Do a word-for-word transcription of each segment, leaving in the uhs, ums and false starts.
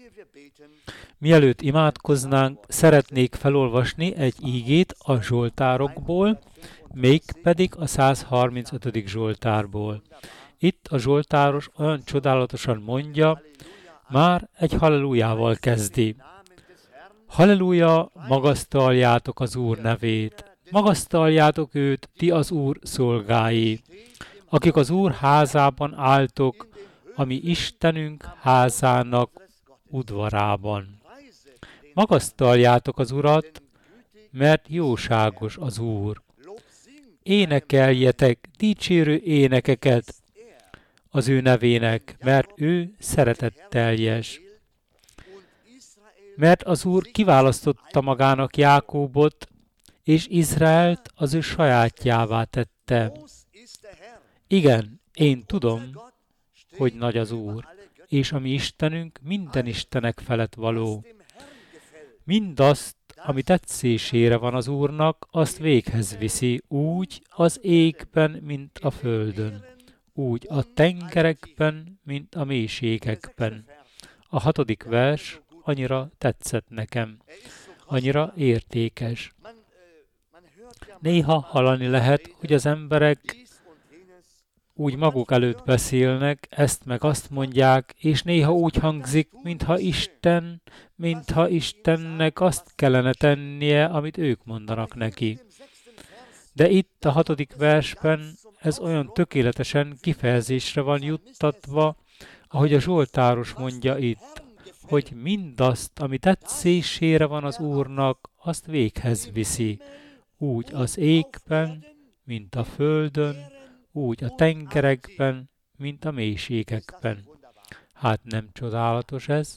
Mielőtt imádkoznánk, szeretnék felolvasni egy ígét a Zsoltárokból, mégpedig a százharmincötödik Zsoltárból. Itt a Zsoltáros olyan csodálatosan mondja, már egy hallelujával kezdi. Halleluja, magasztaljátok az Úr nevét, magasztaljátok őt, ti az Úr szolgái, akik az Úr házában álltok, ami Istenünk házának udvarában. Magasztaljátok az Urat, mert jóságos az Úr. Énekeljetek dicsérő énekeket az ő nevének, mert ő szeretetteljes. Mert az Úr kiválasztotta magának Jákóbot, és Izraelt az ő sajátjává tette. Igen, én tudom, hogy nagy az Úr, és a mi Istenünk minden istenek felett való. Mindazt, ami tetszésére van az Úrnak, azt véghez viszi, úgy az égben, mint a földön, úgy a tengerekben, mint a mélységekben. A hatodik vers annyira tetszett nekem, annyira értékes. Néha hallani lehet, hogy az emberek úgy maguk előtt beszélnek, ezt meg azt mondják, és néha úgy hangzik, mintha Isten, mintha Istennek azt kellene tennie, amit ők mondanak neki. De itt a hatodik versben ez olyan tökéletesen kifejezésre van juttatva, ahogy a Zsoltáros mondja itt, hogy mindazt, ami tetszésére van az Úrnak, azt véghez viszi, úgy az égben, mint a földön, úgy a tengerekben, mint a mélységekben. Hát nem csodálatos ez?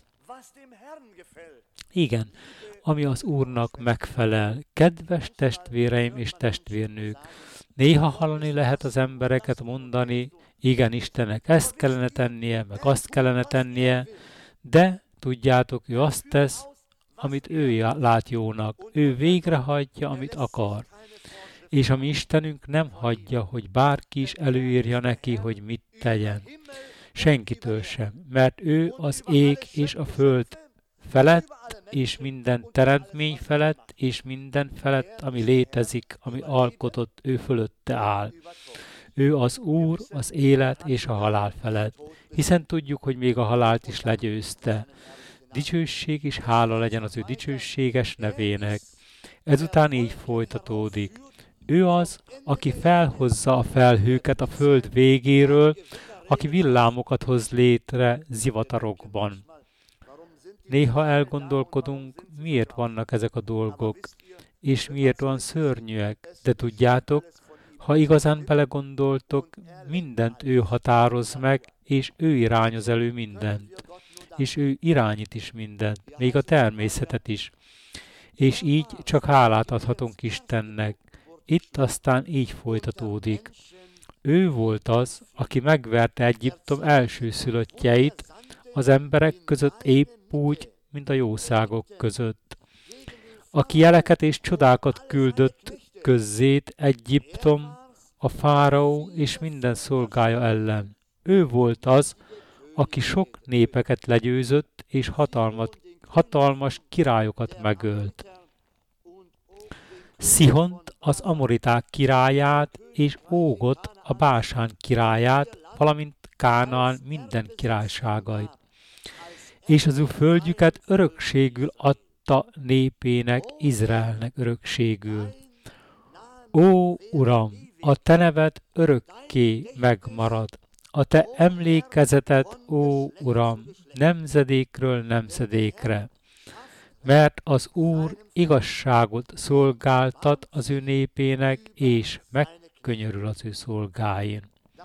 Igen, ami az Úrnak megfelel. Kedves testvéreim és testvérnők, néha hallani lehet az embereket mondani, igen, Istennek ezt kellene tennie, meg azt kellene tennie, de tudjátok, ő azt tesz, amit ő lát jónak. Ő végrehajtja, amit akar. És a mi Istenünk nem hagyja, hogy bárki is előírja neki, hogy mit tegyen. Senkitől sem, mert ő az ég és a föld felett, és minden teremtmény felett, és minden felett, ami létezik, ami alkotott, ő fölötte áll. Ő az Úr, az élet és a halál felett, hiszen tudjuk, hogy még a halált is legyőzte. Dicsőség és hála legyen az ő dicsőséges nevének. Ezután így folytatódik. Ő az, aki felhozza a felhőket a föld végéről, aki villámokat hoz létre zivatarokban. Néha elgondolkodunk, miért vannak ezek a dolgok, és miért van szörnyűek, de tudjátok, ha igazán belegondoltok, mindent ő határoz meg, és ő irányoz elő mindent, és ő irányít is mindent, még a természetet is. És így csak hálát adhatunk Istennek. Itt aztán így folytatódik. Ő volt az, aki megverte Egyiptom elsőszülöttjeit az emberek között épp úgy, mint a jószágok között. Aki jeleket és csodákat küldött közzét Egyiptom, a fáraó és minden szolgája ellen. Ő volt az, aki sok népeket legyőzött és hatalmat, hatalmas királyokat megölt. Szihont, az amoriták királyát, és Ógot, a Básán királyát, valamint Kánaán minden királyságait. És az ő földjüket örökségül adta népének, Izraelnek örökségül. Ó, Uram, a te neved örökké megmarad. A te emlékezeted, ó, Uram, nemzedékről nemzedékre. Mert az Úr igazságot szolgáltat az ő népének, és megkönyörül az ő szolgáin.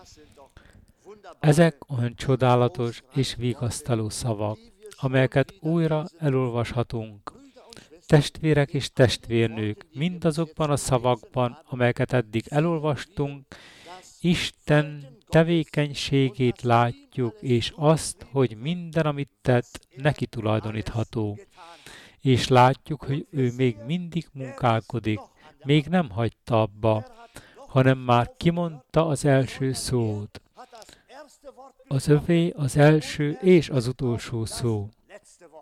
Ezek olyan csodálatos és vigasztaló szavak, amelyeket újra elolvashatunk. Testvérek és testvérnők, mindazokban a szavakban, amelyeket eddig elolvastunk, Isten tevékenységét látjuk, és azt, hogy minden, amit tett, neki tulajdonítható. És látjuk, hogy ő még mindig munkálkodik, még nem hagyta abba, hanem már kimondta az első szót. Az övé az első és az utolsó szó.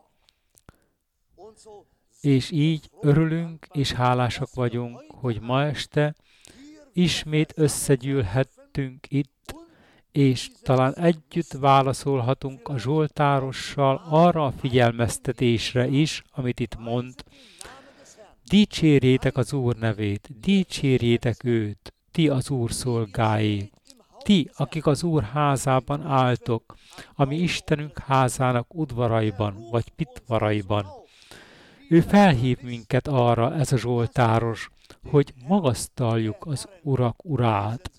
És így örülünk és hálásak vagyunk, hogy ma este ismét összegyűlhettünk itt, és talán együtt válaszolhatunk a zsoltárossal arra a figyelmeztetésre is, amit itt mond. Dicsérjétek az Úr nevét, dicsérjétek őt, ti az Úr szolgái. Ti, akik az Úr házában álltok, ami Istenünk házának udvaraiban vagy pitvaraiban. Ő felhív minket arra, ez a zsoltáros, hogy magasztaljuk az Urak Urát,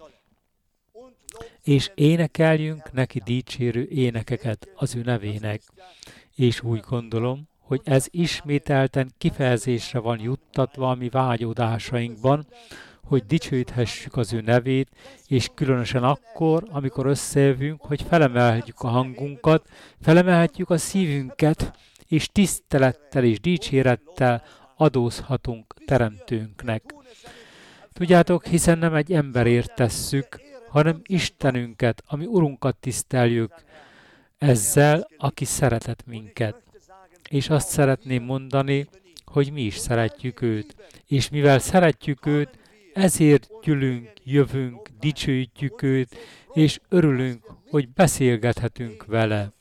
és énekeljünk neki dicsérő énekeket az ő nevének. És úgy gondolom, hogy ez ismételten kifejezésre van juttatva a mi vágyódásainkban, hogy dicsőíthessük az ő nevét, és különösen akkor, amikor összejövünk, hogy felemelhetjük a hangunkat, felemelhetjük a szívünket, és tisztelettel és dicsérettel adózhatunk Teremtőnknek. Tudjátok, hiszen nem egy emberért tesszük, hanem Istenünket, ami Urunkat tiszteljük ezzel, aki szeretett minket. És azt szeretném mondani, hogy mi is szeretjük őt. És mivel szeretjük őt, ezért gyűlünk, jövünk, dicsőítjük őt, és örülünk, hogy beszélgethetünk vele.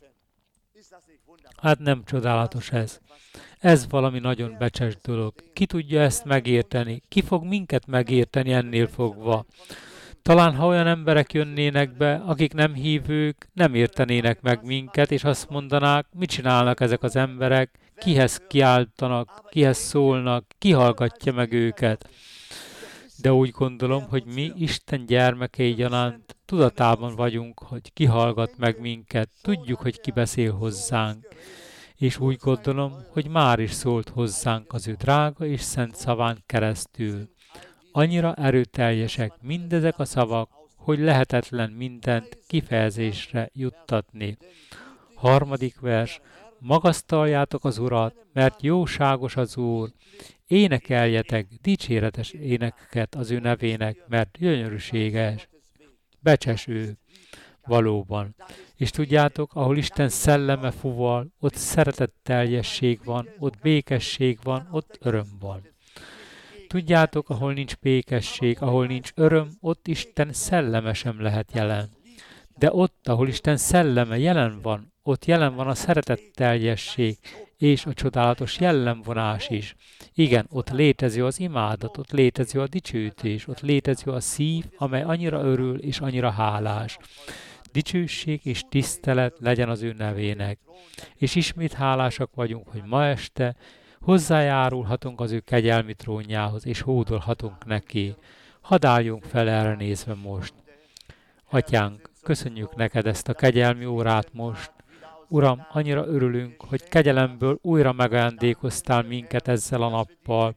Hát nem csodálatos ez. Ez valami nagyon becses dolog. Ki tudja ezt megérteni? Ki fog minket megérteni ennél fogva? Talán ha olyan emberek jönnének be, akik nem hívők, nem értenének meg minket, és azt mondanák, mit csinálnak ezek az emberek, kihez kiáltanak, kihez szólnak, ki hallgatja meg őket. De úgy gondolom, hogy mi Isten gyermekei gyanánt tudatában vagyunk, hogy ki hallgat meg minket, tudjuk, hogy ki beszél hozzánk. És úgy gondolom, hogy már is szólt hozzánk az ő drága és szent szaván keresztül. Annyira erőteljesek mindezek a szavak, hogy lehetetlen mindent kifejezésre juttatni. Harmadik vers. Magasztaljátok az Urat, mert jóságos az Úr. Énekeljetek dicséretes énekeket az ő nevének, mert gyönyörűséges. Becses ő. Valóban. És tudjátok, ahol Isten szelleme fuval, ott szeretetteljesség van, ott békesség van, ott öröm van. Tudjátok, ahol nincs békesség, ahol nincs öröm, ott Isten szelleme sem lehet jelen. De ott, ahol Isten szelleme jelen van, ott jelen van a szeretetteljesség és a csodálatos jellemvonás is. Igen, ott létező az imádat, ott létező a dicsőítés, ott létező a szív, amely annyira örül és annyira hálás. Dicsőség és tisztelet legyen az ő nevének. És ismét hálásak vagyunk, hogy ma este hozzájárulhatunk az ő kegyelmi trónjához, és hódolhatunk neki. Hadd álljunk fel erre nézve most. Atyánk, köszönjük neked ezt a kegyelmi órát most. Uram, annyira örülünk, hogy kegyelemből újra megajándékoztál minket ezzel a nappal.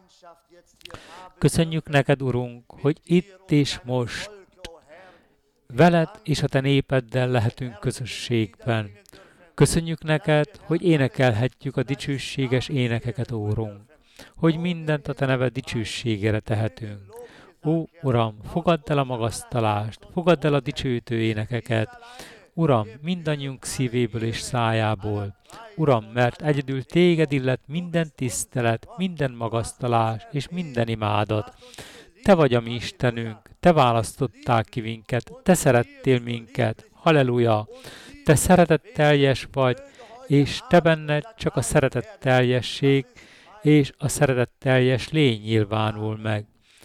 Köszönjük neked, Urunk, hogy itt és most veled és a te népeddel lehetünk közösségben. Köszönjük neked, hogy énekelhetjük a dicsőséges énekeket, Úrunk, hogy mindent a te neved dicsőségére tehetünk. Ó, Uram, fogadd el a magasztalást, fogadd el a dicsőítő énekeket, Uram, mindannyiunk szívéből és szájából. Uram, mert egyedül téged illet minden tisztelet, minden magasztalás és minden imádat. Te vagy a mi Istenünk, te választottál ki minket, te szerettél minket. Halleluja! Te szeretetteljes vagy, és te benned csak a szeretetteljesség és a szeretetteljes lény nyilvánul meg.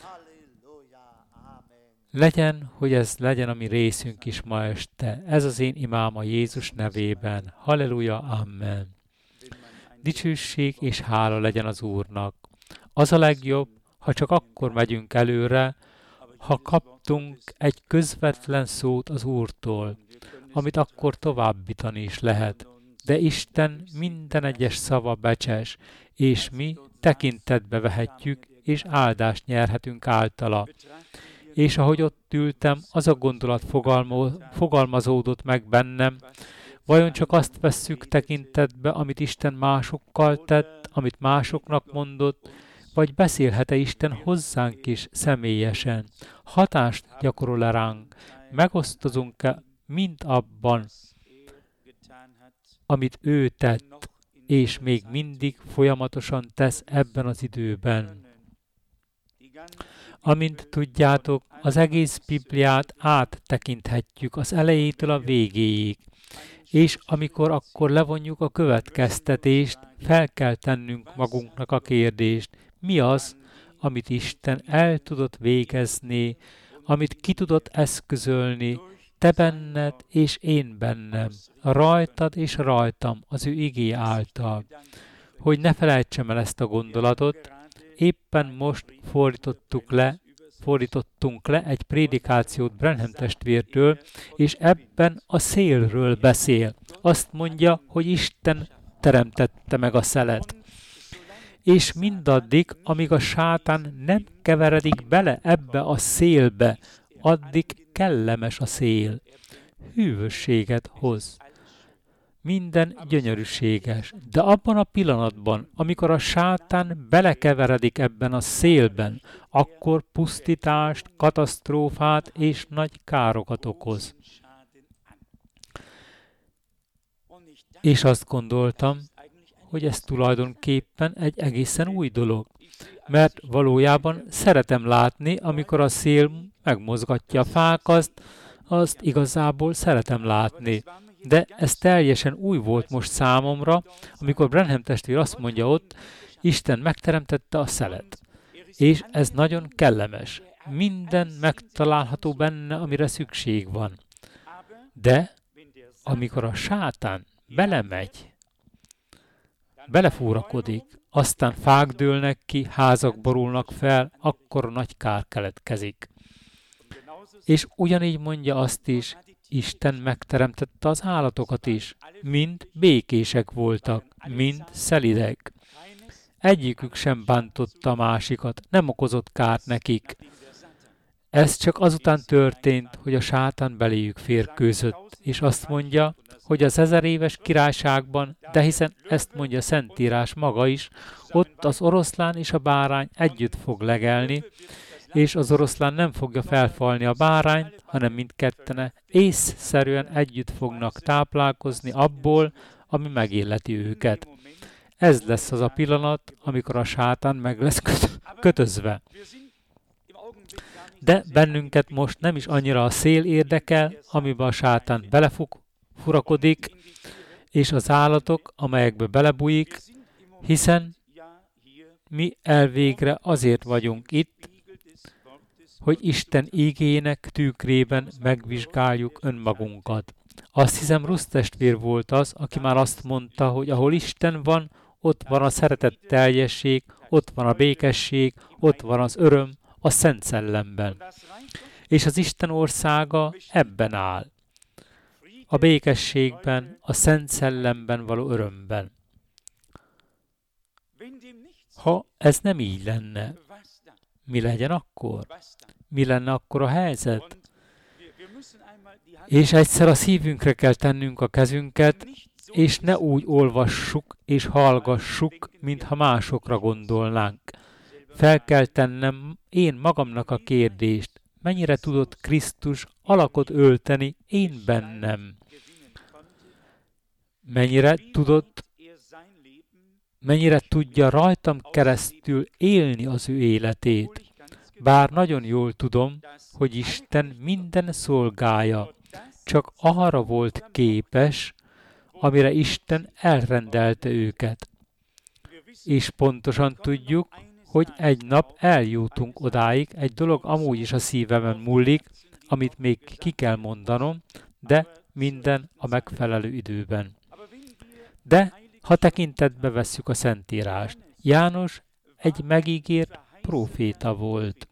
Legyen, hogy ez legyen a mi részünk is ma este. Ez az én imám a Jézus nevében. Halleluja, amen. Dicsőség és hála legyen az Úrnak. Az a legjobb, ha csak akkor megyünk előre, ha kaptunk egy közvetlen szót az Úrtól, amit akkor továbbítani is lehet. De Isten minden egyes szava becses, és mi tekintetbe vehetjük, és áldást nyerhetünk általa. És ahogy ott ültem, az a gondolat fogalmazódott meg bennem, vajon csak azt vesszük tekintetbe, amit Isten másokkal tett, amit másoknak mondott, vagy beszélhet-e Isten hozzánk is személyesen? Hatást gyakorol-e ránk? Megosztozunk-e mind abban, amit ő tett, és még mindig folyamatosan tesz ebben az időben. Amint tudjátok, az egész Bibliát áttekinthetjük az elejétől a végéig, és amikor akkor levonjuk a következtetést, fel kell tennünk magunknak a kérdést, mi az, amit Isten el tudott végezni, amit ki tudott eszközölni, te benned és én bennem, rajtad és rajtam az ő igé által. Hogy ne felejtsem el ezt a gondolatot, éppen most fordítottuk le, fordítottunk le egy prédikációt Branham testvértől, és ebben a szélről beszél. Azt mondja, hogy Isten teremtette meg a szelet. És mindaddig, amíg a sátán nem keveredik bele ebbe a szélbe, addig kellemes a szél. Hűvösséget hoz. Minden gyönyörűséges. De abban a pillanatban, amikor a sátán belekeveredik ebben a szélben, akkor pusztítást, katasztrófát és nagy károkat okoz. És azt gondoltam, hogy ez tulajdonképpen egy egészen új dolog. Mert valójában szeretem látni, amikor a szél megmozgatja a fákat, azt igazából szeretem látni. De ez teljesen új volt most számomra, amikor Branham testvér azt mondja ott, Isten megteremtette a szelet. És ez nagyon kellemes. Minden megtalálható benne, amire szükség van. De amikor a sátán belemegy, belefúrakodik, aztán fák dőlnek ki, házak borulnak fel, akkor nagy kár keletkezik. És ugyanígy mondja azt is, Isten megteremtette az állatokat is, mind békések voltak, mind szelidek. Egyikük sem bántotta a másikat, nem okozott kárt nekik. Ez csak azután történt, hogy a sátán beléjük férkőzött, és azt mondja, hogy az ezer éves királyságban, de hiszen ezt mondja Szentírás maga is, ott az oroszlán és a bárány együtt fog legelni, és az oroszlán nem fogja felfalni a bárányt, hanem mindkettene észszerűen együtt fognak táplálkozni abból, ami megilleti őket. Ez lesz az a pillanat, amikor a sátán meg lesz kötözve. De bennünket most nem is annyira a szél érdekel, amiben a sátán belefurakodik, és az állatok, amelyekbe belebújik, hiszen mi elvégre azért vagyunk itt, hogy Isten ígének tükrében megvizsgáljuk önmagunkat. Azt hiszem, Rusz testvér volt az, aki már azt mondta, hogy ahol Isten van, ott van a szeretet teljesség, ott van a békesség, ott van az öröm, a Szent Szellemben. És az Isten országa ebben áll. A békességben, a Szent Szellemben való örömben. Ha ez nem így lenne, mi legyen akkor? Mi lenne akkor a helyzet? És egyszer a szívünkre kell tennünk a kezünket, és ne úgy olvassuk és hallgassuk, mintha másokra gondolnánk. Fel kell tennem én magamnak a kérdést, mennyire tudott Krisztus alakot ölteni én bennem? Mennyire tudott, mennyire tudja rajtam keresztül élni az ő életét? Bár nagyon jól tudom, hogy Isten minden szolgája csak arra volt képes, amire Isten elrendelte őket. És pontosan tudjuk, hogy egy nap eljutunk odáig, egy dolog amúgy is a szívemen múlik, amit még ki kell mondanom, de minden a megfelelő időben. De ha tekintetbe vesszük a Szentírást, János egy megígért próféta volt.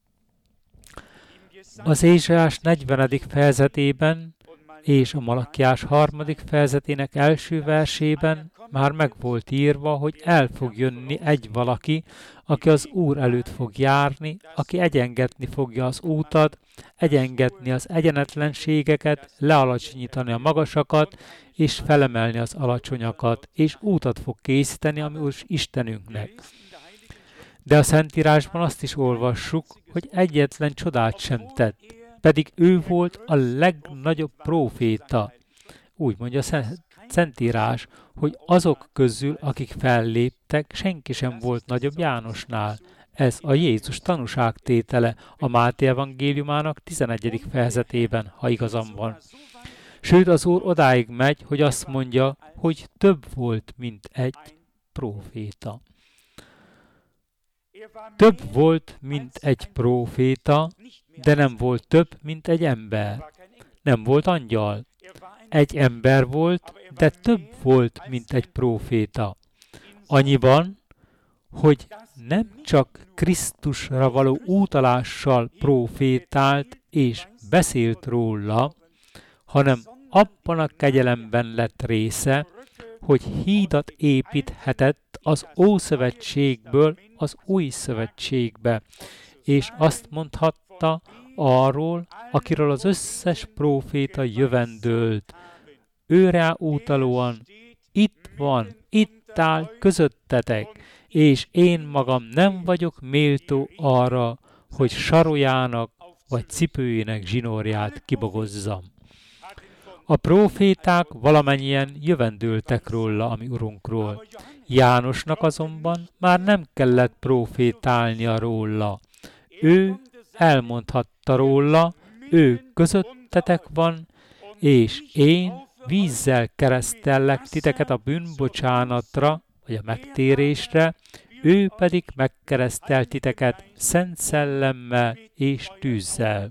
Az Ézsaiás negyvenedik fejezetében és a Malakiás harmadik fejezetének első versében már meg volt írva, hogy el fog jönni egy valaki, aki az Úr előtt fog járni, aki egyengetni fogja az útat, egyengetni az egyenetlenségeket, lealacsonyítani a magasakat, és felemelni az alacsonyakat, és útat fog készíteni a mi Istenünknek. De a Szentírásban azt is olvassuk, hogy egyetlen csodát sem tett, pedig ő volt a legnagyobb próféta. Úgy mondja a Szentírás, hogy azok közül, akik felléptek, senki sem volt nagyobb Jánosnál. Ez a Jézus tanúságtétele a Máté evangéliumának tizenegyedik fejezetében, ha igazam van. Sőt, az Úr odáig megy, hogy azt mondja, hogy több volt, mint egy próféta. Több volt, mint egy próféta, de nem volt több, mint egy ember. Nem volt angyal. Egy ember volt, de több volt, mint egy próféta. Annyiban, hogy nem csak Krisztusra való utalással prófétált és beszélt róla, hanem abban a kegyelemben lett része, hogy hídat építhetett az Ószövetségből az Új Szövetségbe, és azt mondhatta arról, akiről az összes próféta jövendőlt. Őrá utalóan, itt van, itt áll közöttetek, és én magam nem vagyok méltó arra, hogy sarojának vagy cipőjének zsinórját kibogozzam. A próféták valamennyien jövendőltek róla, ami Urunkról. Jánosnak azonban már nem kellett prófétálnia róla. Ő elmondhatta róla, ő közöttetek van, és én vízzel keresztellek titeket a bűnbocsánatra, vagy a megtérésre, ő pedig megkeresztel titeket Szent Szellemmel és tűzzel.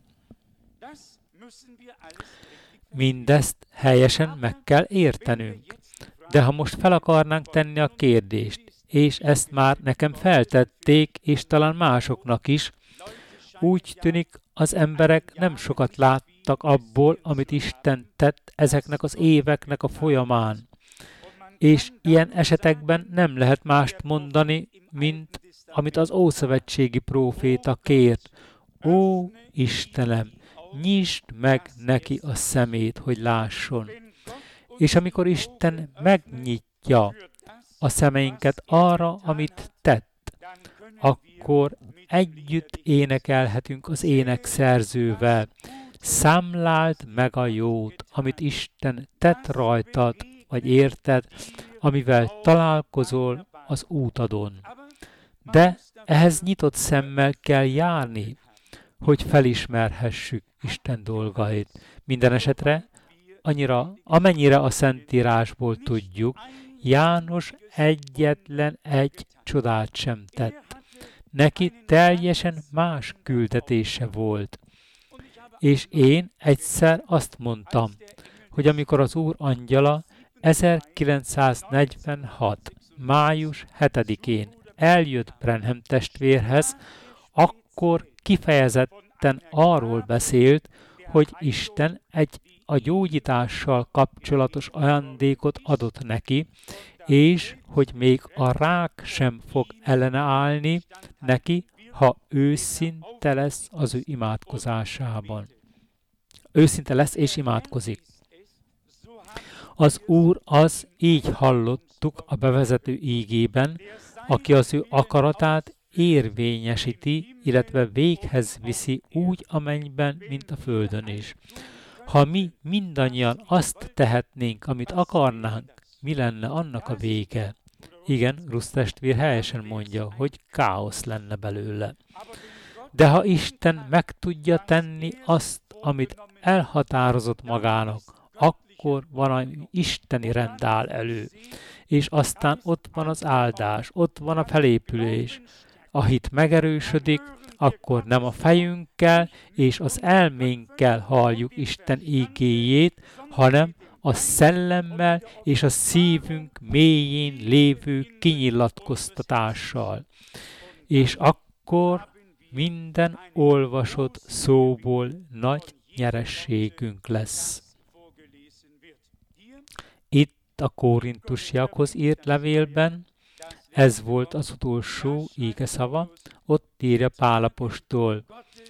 Mindezt helyesen meg kell értenünk. De ha most fel akarnánk tenni a kérdést, és ezt már nekem feltették, és talán másoknak is, úgy tűnik, az emberek nem sokat láttak abból, amit Isten tett ezeknek az éveknek a folyamán. És ilyen esetekben nem lehet mást mondani, mint amit az ószövetségi próféta kért. Ó, Istenem, nyisd meg neki a szemét, hogy lásson. És amikor Isten megnyitja a szemeinket arra, amit tett, akkor együtt énekelhetünk az énekszerzővel. Számláld meg a jót, amit Isten tett rajtad, vagy érted, amivel találkozol az útadon. De ehhez nyitott szemmel kell járni, hogy felismerhessük Isten dolgait. Minden esetre, annyira, amennyire a Szentírásból tudjuk, János egyetlen egy csodát sem tett. Neki teljesen más küldetése volt. És én egyszer azt mondtam, hogy amikor az Úr angyala ezerkilencszáznegyvenhat. május hetedikén eljött Branham testvérhez, akkor kifejezetten arról beszélt, hogy Isten egy a gyógyítással kapcsolatos ajándékot adott neki, és hogy még a rák sem fog ellene állni neki, ha őszinte lesz az ő imádkozásában. Őszinte lesz és imádkozik. Az Úr az, így hallottuk a bevezető ígében, aki az ő akaratát érvényesíti, illetve véghez viszi úgy a mennyben, mint a földön is. Ha mi mindannyian azt tehetnénk, amit akarnánk, mi lenne annak a vége? Igen, Rusz testvér helyesen mondja, hogy káosz lenne belőle. De ha Isten meg tudja tenni azt, amit elhatározott magának, akkor van egy isteni rend áll elő. És aztán ott van az áldás, ott van a felépülés. A hit megerősödik, akkor nem a fejünkkel és az elménkkel halljuk Isten ígéjét, hanem a szellemmel és a szívünk mélyén lévő kinyilatkoztatással. És akkor minden olvasott szóból nagy nyerességünk lesz. Itt a korintusiakhoz írt levélben, ez volt az utolsó ígeszava, ott írja Pál apostol.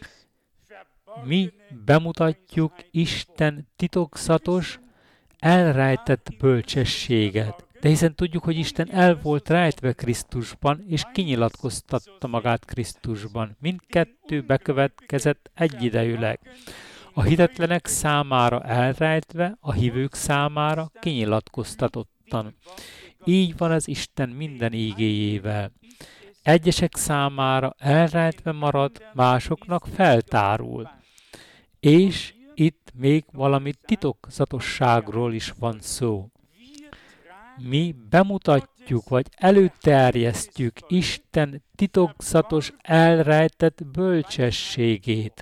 Mi bemutatjuk Isten titokzatos, elrejtett bölcsességet. De hiszen tudjuk, hogy Isten el volt rejtve Krisztusban, és kinyilatkoztatta magát Krisztusban. Mindkettő bekövetkezett egyidejűleg. A hitetlenek számára elrejtve, a hívők számára kinyilatkoztatott. határozottan. Így van az Isten minden ígéjével. Egyesek számára elrejtve marad, másoknak feltárul. És itt még valami titokzatosságról is van szó. Mi bemutatjuk, vagy előterjesztjük Isten titokzatos, elrejtett bölcsességét.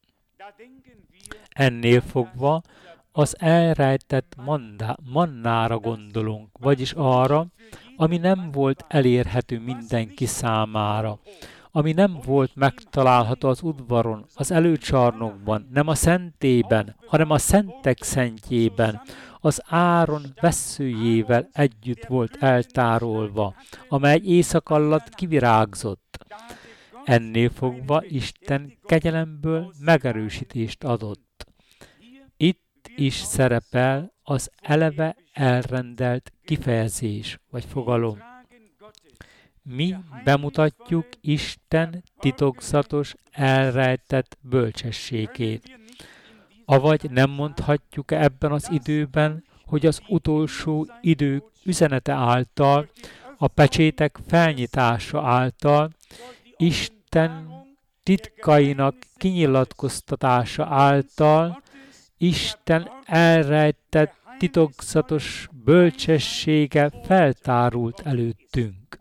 Ennél fogva az elrejtett mandá, mannára gondolunk, vagyis arra, ami nem volt elérhető mindenki számára, ami nem volt megtalálható az udvaron, az előcsarnokban, nem a szentében, hanem a szentek szentjében, az Áron vesszőjével együtt volt eltárolva, amely éjszak alatt kivirágzott. Ennél fogva Isten kegyelemből megerősítést adott. Itt is szerepel az eleve elrendelt kifejezés, vagy fogalom. Mi bemutatjuk Isten titokzatos, elrejtett bölcsességét. Avagy nem mondhatjuk ebben az időben, hogy az utolsó idők üzenete által, a pecsétek felnyitása által, Isten titkainak kinyilatkoztatása által, Isten elrejtett titokzatos bölcsessége feltárult előttünk.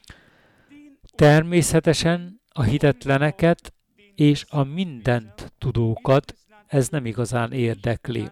Természetesen a hitetleneket és a mindent tudókat ez nem igazán érdekli.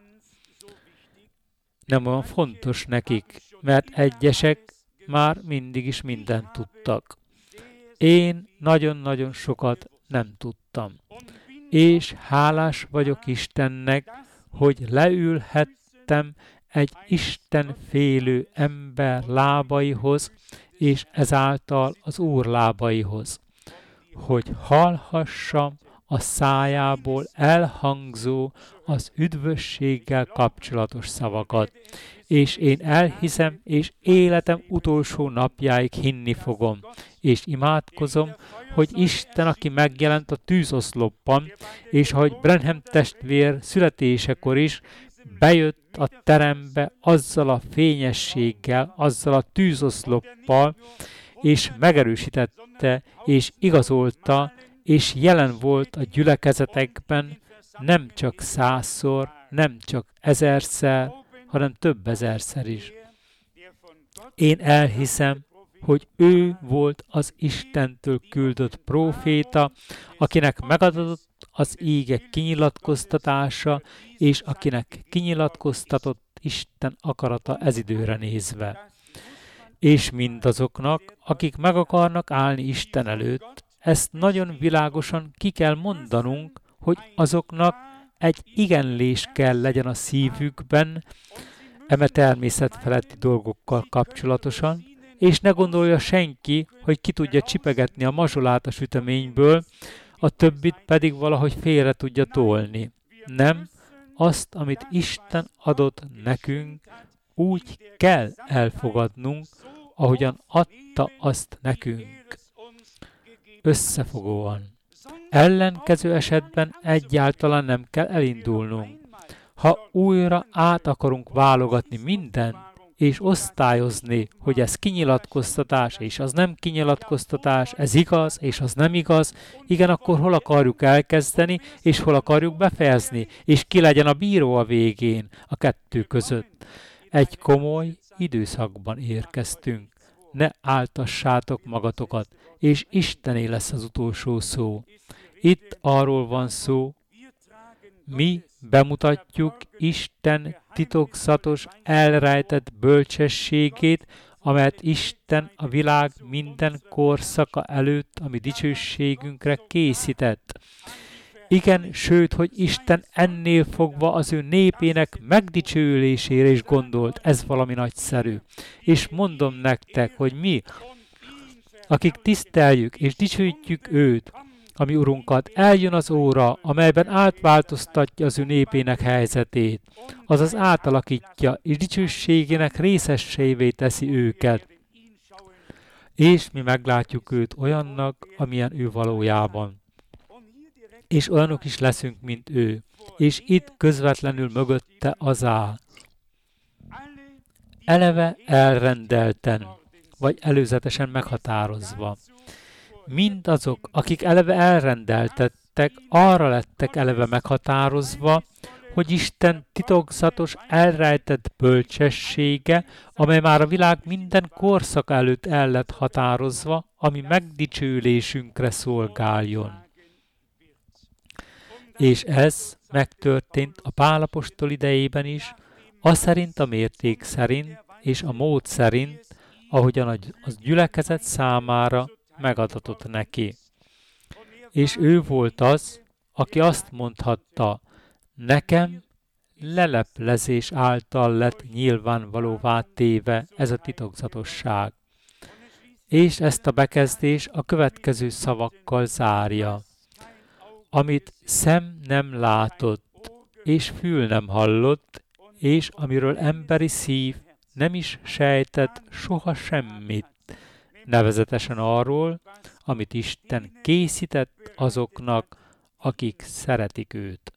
Nem olyan fontos nekik, mert egyesek már mindig is mindent tudtak. Én nagyon-nagyon sokat nem tudtam. És hálás vagyok Istennek, hogy leülhettem egy Isten félő ember lábaihoz, és ezáltal az Úr lábaihoz, hogy hallhassam a szájából elhangzó az üdvösséggel kapcsolatos szavakat, és én elhiszem, és életem utolsó napjáig hinni fogom, és imádkozom, hogy Isten, aki megjelent a tűzoszlopban, és ahogy Branham testvér születésekor is bejött a terembe azzal a fényességgel, azzal a tűzoszloppal, és megerősítette, és igazolta, és jelen volt a gyülekezetekben nem csak százszor, nem csak ezerszer, hanem több ezerszer is. Én elhiszem, hogy ő volt az Istentől küldött próféta, akinek megadott az ígek kinyilatkoztatása, és akinek kinyilatkoztatott Isten akarata ez időre nézve. És mindazoknak, akik meg akarnak állni Isten előtt, ezt nagyon világosan ki kell mondanunk, hogy azoknak egy igenlés kell legyen a szívükben, eme természetfeletti dolgokkal kapcsolatosan, és ne gondolja senki, hogy ki tudja csipegetni a mazsolát a süteményből, a többit pedig valahogy félre tudja tolni. Nem, azt, amit Isten adott nekünk, úgy kell elfogadnunk, ahogyan adta azt nekünk. Összefogóan. Ellenkező esetben egyáltalán nem kell elindulnunk. Ha újra át akarunk válogatni mindent, és osztályozni, hogy ez kinyilatkoztatás, és az nem kinyilatkoztatás, ez igaz, és az nem igaz, igen, akkor hol akarjuk elkezdeni, és hol akarjuk befejezni, és ki legyen a bíró a végén, a kettő között. Egy komoly időszakban érkeztünk. Ne áltassátok magatokat, és Istené lesz az utolsó szó. Itt arról van szó, mi bemutatjuk Isten titokzatos, elrejtett bölcsességét, amelyet Isten a világ minden korszaka előtt a mi dicsőségünkre készített. Igen, sőt, hogy Isten ennél fogva az ő népének megdicsőlésére is gondolt, ez valami nagyszerű. És mondom nektek, hogy mi, akik tiszteljük és dicsőítjük őt, ami Urunkat, eljön az óra, amelyben átváltoztatja az ő népének helyzetét, azaz átalakítja, és dicsőségének részessévé teszi őket. És mi meglátjuk őt olyannak, amilyen ő valójában. És olyanok is leszünk, mint ő. És itt közvetlenül mögötte az áll. eleve elrendelten, vagy előzetesen meghatározva. Mindazok, akik eleve elrendeltettek, arra lettek eleve meghatározva, hogy Isten titokzatos, elrejtett bölcsessége, amely már a világ minden korszak előtt el lett határozva, ami megdicsőlésünkre szolgáljon. És ez megtörtént a Pál apostol idejében is, az szerint a mérték szerint és a mód szerint, ahogyan az gyülekezet számára megadatott neki. És ő volt az, aki azt mondhatta, nekem leleplezés által lett nyilvánvalóvá téve ez a titokzatosság. És ezt a bekezdés a következő szavakkal zárja. Amit szem nem látott, és fül nem hallott, és amiről emberi szív nem is sejtett soha semmit, nevezetesen arról, amit Isten készített azoknak, akik szeretik őt.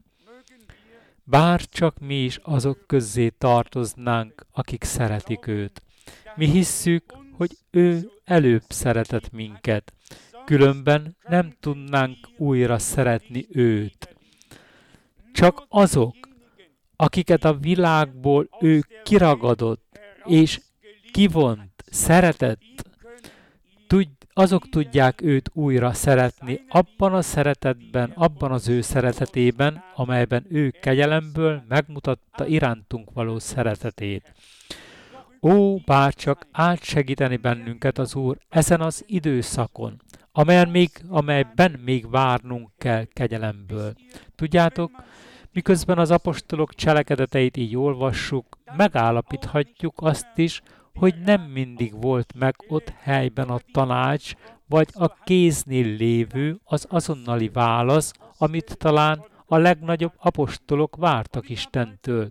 Bár csak mi is azok közzé tartoznánk, akik szeretik őt. Mi hisszük, hogy ő előbb szeretett minket, különben nem tudnánk újra szeretni őt. Csak azok, akiket a világból ő kiragadott és kivont, szeretett, tud, azok tudják őt újra szeretni abban a szeretetben, abban az ő szeretetében, amelyben ő kegyelemből megmutatta irántunk való szeretetét. Ó, bárcsak átsegíteni bennünket az Úr ezen az időszakon, amelyen még, amelyben még várnunk kell kegyelemből. Tudjátok, miközben az apostolok cselekedeteit így olvassuk, megállapíthatjuk azt is, hogy nem mindig volt meg ott helyben a tanács, vagy a kéznél lévő az azonnali válasz, amit talán a legnagyobb apostolok vártak Istentől.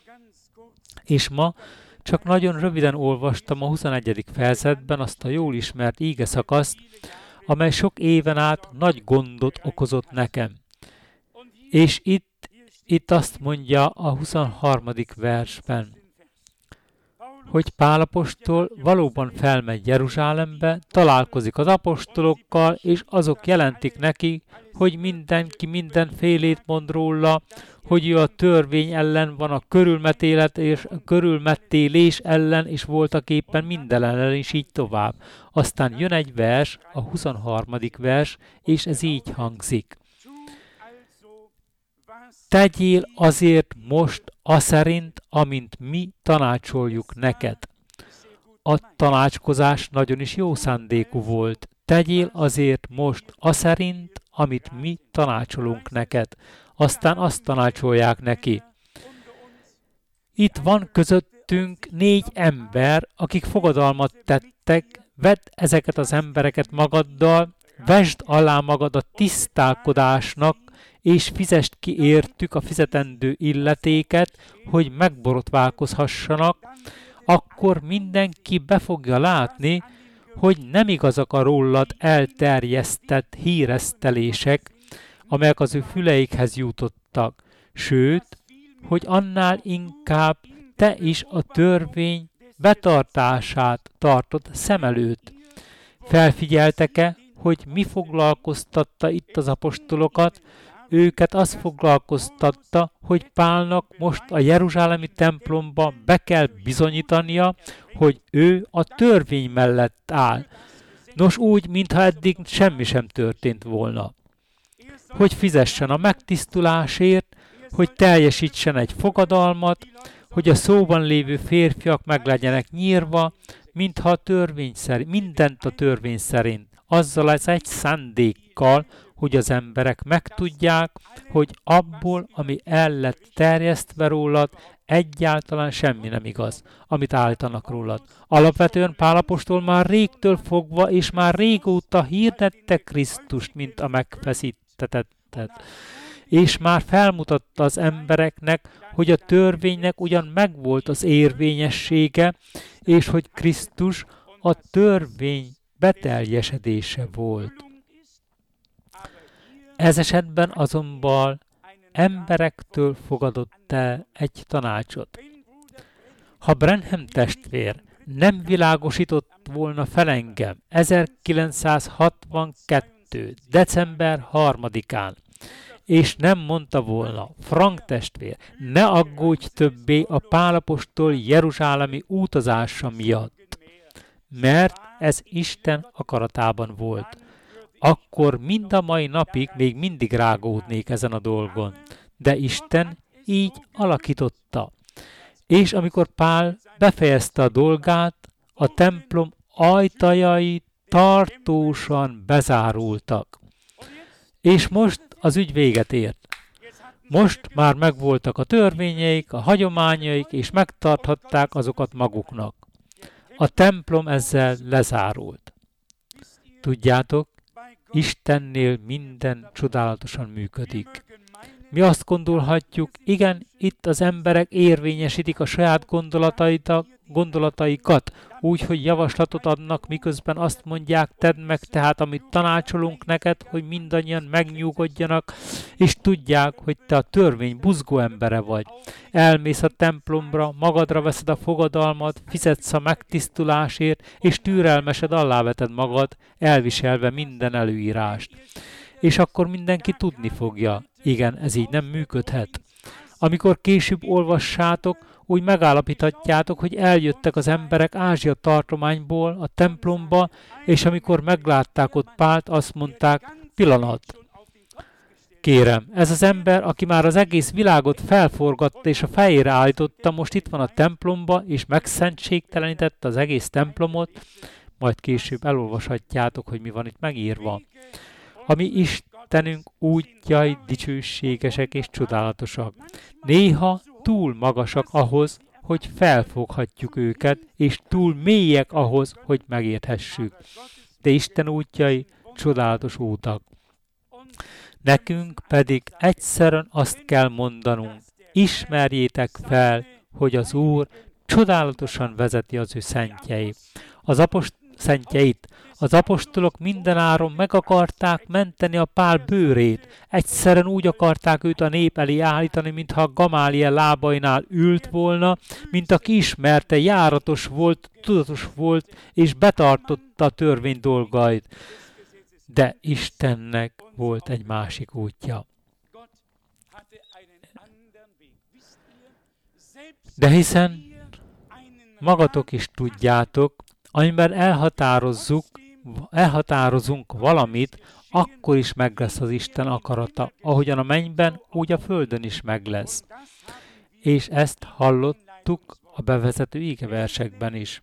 És ma csak nagyon röviden olvastam a huszonegyedik fejezetben azt a jól ismert ígeszakaszt, amely sok éven át nagy gondot okozott nekem. És itt, itt azt mondja a huszonharmadik versben, hogy Pál apostol valóban felmegy Jeruzsálembe, találkozik az apostolokkal, és azok jelentik neki, hogy mindenki mindenfélét mond róla, hogy ő a törvény ellen van, a körülmetélet és a körülmetélés ellen, és voltak éppen minden ellen is így tovább. Aztán jön egy vers, a huszonharmadik vers, és ez így hangzik. Tegyél azért most aszerint, amint mi tanácsoljuk neked. A tanácskozás nagyon is jó szándékú volt. Tegyél azért most aszerint, amit mi tanácsolunk neked. Aztán azt tanácsolják neki. Itt van közöttünk négy ember, akik fogadalmat tettek, vedd ezeket az embereket magaddal, vesd alá magad a tisztálkodásnak, és fizest ki értük a fizetendő illetéket, hogy megborotválkozhassanak, akkor mindenki be fogja látni, hogy nem igazak a rólad elterjesztett híresztelések, amelyek az ő füleikhez jutottak, sőt, hogy annál inkább te is a törvény betartását tartod szem előtt. Felfigyeltek-e, hogy mi foglalkoztatta itt az apostolokat? Őket az foglalkoztatta, hogy Pálnak most a jeruzsálemi templomba be kell bizonyítania, hogy ő a törvény mellett áll. Nos úgy, mintha eddig semmi sem történt volna. Hogy fizessen a megtisztulásért, hogy teljesítsen egy fogadalmat, hogy a szóban lévő férfiak meg legyenek nyírva, mintha a törvény szerint, mindent a törvény szerint, azzal az egy szándékkal, hogy az emberek megtudják, hogy abból, ami el lett terjesztve rólad, egyáltalán semmi nem igaz, amit állítanak rólad. Alapvetően Pál apostol már régtől fogva, és már régóta hirdette Krisztust, mint a megfeszítettet. És már felmutatta az embereknek, hogy a törvénynek ugyan megvolt az érvényessége, és hogy Krisztus a törvény beteljesedése volt. Ez esetben azonban emberektől fogadott el egy tanácsot. Ha Branham testvér nem világosított volna fel engem ezerkilencszázhatvankettő. december harmadikán, és nem mondta volna, Frank testvér, ne aggódj többé a Pál apostol jeruzsálemi utazása miatt, mert ez Isten akaratában volt, akkor mind a mai napig még mindig rágódnék ezen a dolgon. De Isten így alakította. És amikor Pál befejezte a dolgát, a templom ajtajai tartósan bezárultak. És most az ügy véget ért. Most már megvoltak a törvényeik, a hagyományaik, és megtarthatták azokat maguknak. A templom ezzel lezárult. Tudjátok, Istennél minden csodálatosan működik. Mi azt gondolhatjuk, igen, itt az emberek érvényesítik a saját gondolataikat, úgy, hogy javaslatot adnak, miközben azt mondják, tedd meg tehát, amit tanácsolunk neked, hogy mindannyian megnyugodjanak, és tudják, hogy te a törvény buzgó embere vagy. Elmész a templomra, magadra veszed a fogadalmat, fizetsz a megtisztulásért, és türelmesed aláveted magad, elviselve minden előírást. És akkor mindenki tudni fogja. Igen, ez így nem működhet. Amikor később olvassátok, úgy megállapíthatjátok, hogy eljöttek az emberek Ázsia tartományból a templomba, és amikor meglátták ott Pált, azt mondták, pillanat. Kérem, ez az ember, aki már az egész világot felforgatta és a fejére állította, most itt van a templomba, és megszentségtelenítette az egész templomot, majd később elolvashatjátok, hogy mi van itt megírva. Ami Istenünk útjai dicsőségesek és csodálatosak. Néha túl magasak ahhoz, hogy felfoghatjuk őket, és túl mélyek ahhoz, hogy megérthessük. De Isten útjai csodálatos útak. Nekünk pedig egyszerűen azt kell mondanunk, ismerjétek fel, hogy az Úr csodálatosan vezeti az ő szentjeit. Az apost- szentjeit. Az apostolok mindenáron meg akarták menteni a Pál bőrét. Egyszerűen úgy akarták őt a nép elé állítani, mintha Gamáliel lábainál ült volna, mint aki ismerte, járatos volt, tudatos volt, és betartotta a törvény dolgait. De Istennek volt egy másik útja. De hiszen magatok is tudjátok, amiben elhatározzuk, elhatározunk valamit, akkor is meg lesz az Isten akarata, ahogyan a mennyben, úgy a földön is meg lesz. És ezt hallottuk a bevezető égeversekben is.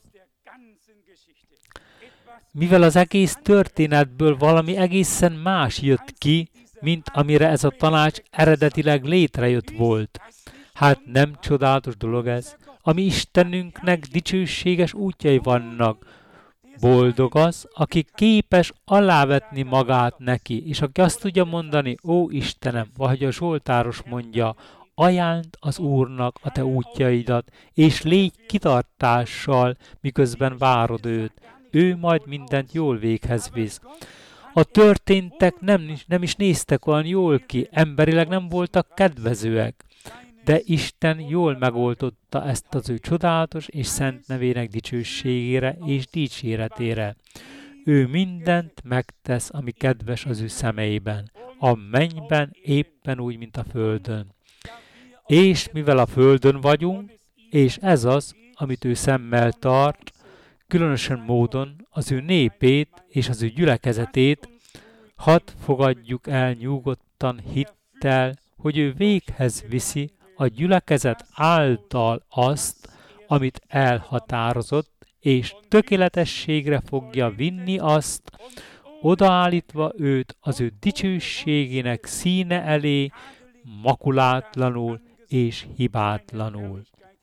Mivel az egész történetből valami egészen más jött ki, mint amire ez a tanács eredetileg létrejött volt. Hát nem csodálatos dolog ez? Ami Istenünknek dicsőséges útjai vannak. Boldog az, aki képes alávetni magát neki, és aki azt tudja mondani, ó Istenem, vagy a Zsoltáros mondja, ajánd az Úrnak a te útjaidat, és légy kitartással, miközben várod őt. Ő majd mindent jól véghez visz. A történtek nem, nem is néztek olyan jól ki, emberileg nem voltak kedvezőek. De Isten jól megoldotta ezt az ő csodálatos és szent nevének dicsőségére és dicséretére. Ő mindent megtesz, ami kedves az ő szemeiben, a mennyben éppen úgy, mint a földön. És mivel a földön vagyunk, és ez az, amit ő szemmel tart, különösen módon az ő népét és az ő gyülekezetét, hadd fogadjuk el nyugodtan hittel, hogy ő véghez viszi a gyülekezet által azt, amit elhatározott, és tökéletességre fogja vinni azt, odaállítva őt az ő dicsőségének színe elé, makulátlanul és hibátlanul.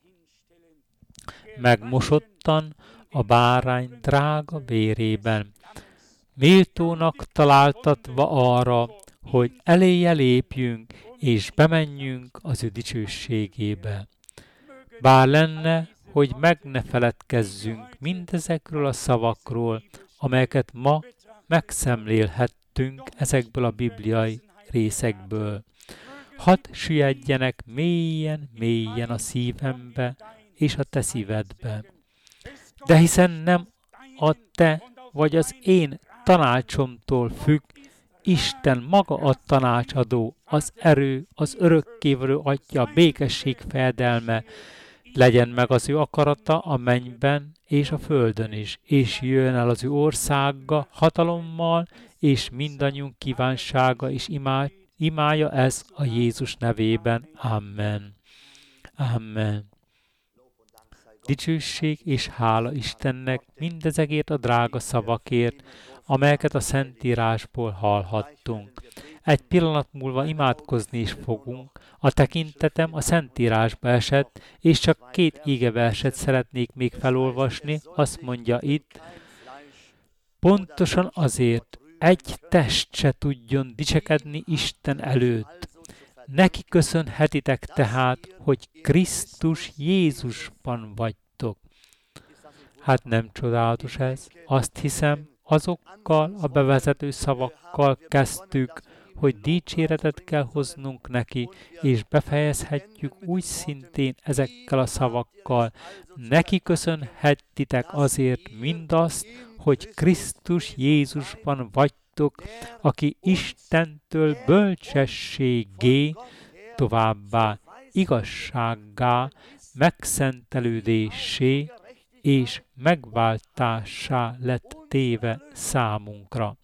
Megmosottan a bárány drága vérében, méltónak találtatva arra, hogy eléje lépjünk, és bemenjünk az ő dicsőségébe. Bár lenne, hogy meg ne feledkezzünk mindezekről a szavakról, amelyeket ma megszemlélhettünk ezekből a bibliai részekből. Hadd süllyedjenek mélyen, mélyen a szívembe, és a te szívedbe. De hiszen nem a te vagy az én tanácsomtól függ, Isten maga a tanácsadó, az erő, az örökkévaló Atya, a békesség fejedelme, legyen meg az ő akarata a mennyben és a földön is, és jöjjön el az ő országa hatalommal, és mindannyiunk kívánsága és imá, imája ez a Jézus nevében. Amen. Amen. Dicsőség és hála Istennek mindezekért a drága szavakért, amelyeket a Szentírásból hallhattunk. Egy pillanat múlva imádkozni is fogunk, a tekintetem a Szentírásba esett, és csak két igeverset szeretnék még felolvasni, azt mondja itt, pontosan azért egy test se tudjon dicsekedni Isten előtt. Neki köszönhetitek tehát, hogy Krisztus Jézusban vagytok. Hát nem csodálatos ez? Azt hiszem, azokkal a bevezető szavakkal kezdtük, hogy dicséretet kell hoznunk neki, és befejezhetjük úgy szintén ezekkel a szavakkal. Neki köszönhetitek azért mindazt, hogy Krisztus Jézusban vagytok, aki Istentől bölcsességé, továbbá igazsággá, megszentelődésé és megváltássá lett téve számunkra.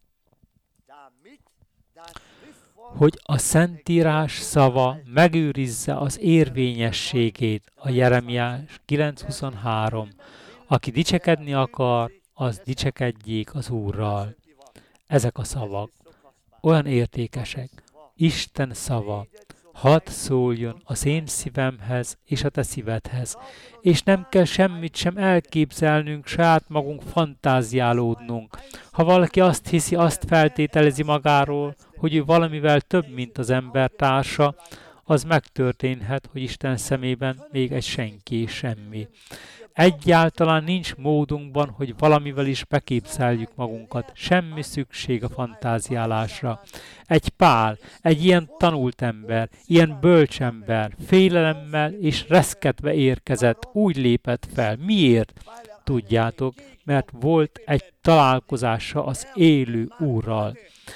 Hogy a Szentírás szava megőrizze az érvényességét, a Jeremiás kilenc huszonhárom. Aki dicsekedni akar, az dicsekedjék az Úrral. Ezek a szavak olyan értékesek. Isten szava, hadd szóljon az én szívemhez és a te szívedhez, és nem kell semmit sem elképzelnünk, saját magunk fantáziálódnunk. Ha valaki azt hiszi, azt feltételezi magáról, hogy ő valamivel több, mint az embertársa, az megtörténhet, hogy Isten szemében még egy senki és semmi. Egyáltalán nincs módunkban, hogy valamivel is beképzeljük magunkat. Semmi szükség a fantáziálásra. Egy Pál, egy ilyen tanult ember, ilyen bölcsember, félelemmel és reszketve érkezett, úgy lépett fel. Miért? Tudjátok, mert volt egy találkozása az élő Úrral.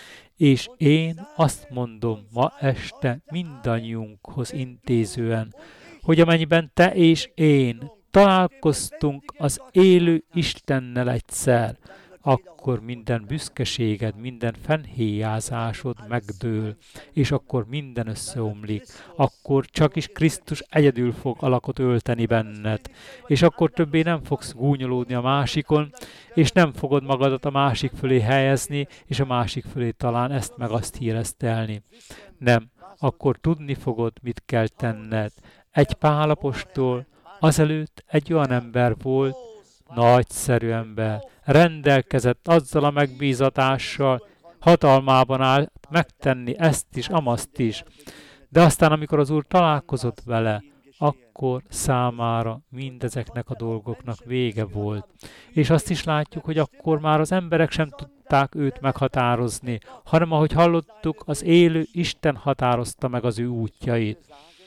És én azt mondom ma este mindannyiunkhoz intézően, hogy amennyiben te és én találkoztunk az élő Istennel egyszer, akkor minden büszkeséged, minden fennhéjázásod megdől, és akkor minden összeomlik. Akkor csak is Krisztus egyedül fog alakot ölteni benned, és akkor többé nem fogsz gúnyolódni a másikon, és nem fogod magadat a másik fölé helyezni, és a másik fölé talán ezt meg azt híresztelni. Nem, akkor tudni fogod, mit kell tenned. Egy Pál apostol azelőtt egy olyan ember volt, nagyszerű ember, rendelkezett azzal a megbízatással, hatalmában állt megtenni ezt is, amazt is. De aztán, amikor az Úr találkozott vele, akkor számára mindezeknek a dolgoknak vége volt. És azt is látjuk, hogy akkor már az emberek sem tudták őt meghatározni, hanem ahogy hallottuk, az élő Isten határozta meg az ő útjait.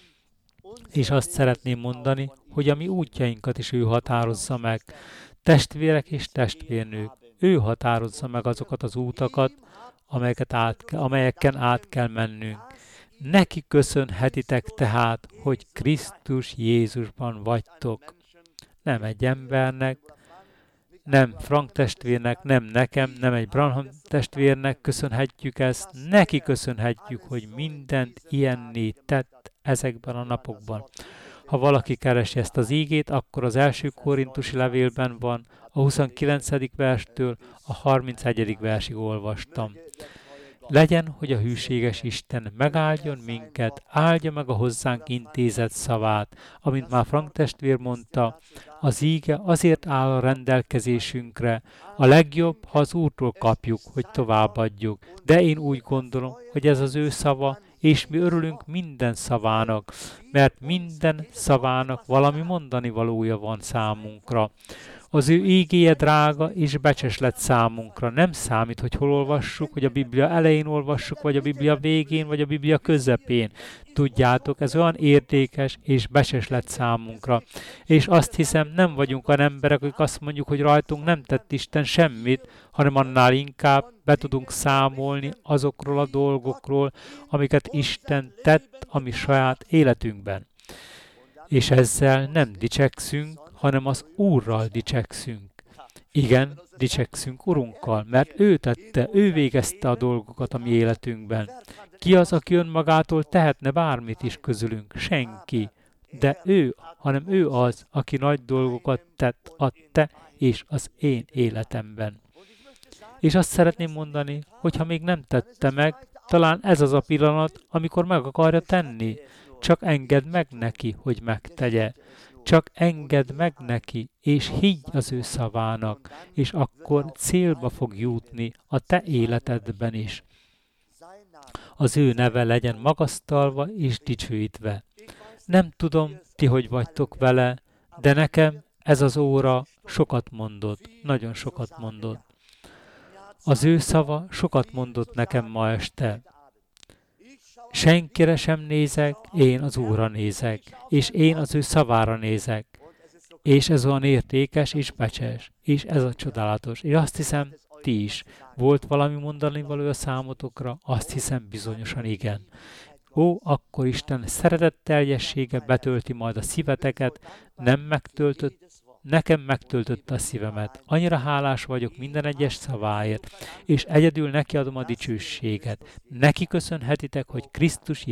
És azt szeretném mondani, hogy a mi útjainkat is ő határozza meg. Testvérek és testvérnők, ő határozza meg azokat az útakat, amelyeket át, amelyeken át kell mennünk. Neki köszönhetitek tehát, hogy Krisztus Jézusban vagytok. Nem egy embernek, nem Frank testvérnek, nem nekem, nem egy Branham testvérnek köszönhetjük ezt, neki köszönhetjük, hogy mindent ilyenné tett ezekben a napokban. Ha valaki keresi ezt az ígét, akkor az első korintusi levélben van, a huszonkilencedik verstől a harmincegyedik versig olvastam. Legyen, hogy a hűséges Isten megáldjon minket, áldja meg a hozzánk intézett szavát. Amint már Frank testvér mondta, az íge azért áll a rendelkezésünkre. A legjobb, ha az Úrtól kapjuk, hogy továbbadjuk. De én úgy gondolom, hogy ez az ő szava, és mi örülünk minden szavának, mert minden szavának valami mondani valója van számunkra. Az ő ígéje drága és becses lett számunkra. Nem számít, hogy hol olvassuk, hogy a Biblia elején olvassuk, vagy a Biblia végén, vagy a Biblia közepén. Tudjátok, ez olyan értékes és becses lett számunkra. És azt hiszem, nem vagyunk olyan emberek, akik azt mondjuk, hogy rajtunk nem tett Isten semmit, hanem annál inkább be tudunk számolni azokról a dolgokról, amiket Isten tett a mi saját életünkben. És ezzel nem dicsekszünk, hanem az Úrral dicsekszünk. Igen, dicsekszünk Urunkkal, mert ő tette, ő végezte a dolgokat a mi életünkben. Ki az, aki önmagától tehetne bármit is közülünk? Senki. De ő, hanem ő az, aki nagy dolgokat tett a te és az én életemben. És azt szeretném mondani, hogy ha még nem tette meg, talán ez az a pillanat, amikor meg akarja tenni. Csak engedd meg neki, hogy megtegye. Csak engedd meg neki, és higgy az ő szavának, és akkor célba fog jutni a te életedben is. Az ő neve legyen magasztalva és dicsőítve. Nem tudom, ti hogy vagytok vele, de nekem ez az óra sokat mondott, nagyon sokat mondott. Az ő szava sokat mondott nekem ma este. Senkire sem nézek, én az Úrra nézek, és én az ő szavára nézek. És ez olyan értékes és becses, és ez a csodálatos. És azt hiszem, ti is. Volt valami mondani való a számotokra? Azt hiszem, bizonyosan igen. Ó, akkor Isten szeretetteljessége betölti majd a szíveteket, nem megtöltött, nekem megtöltötte a szívemet. Annyira hálás vagyok minden egyes szaváért, és egyedül neki adom a dicsőséget. Neki köszönhetitek, hogy Krisztus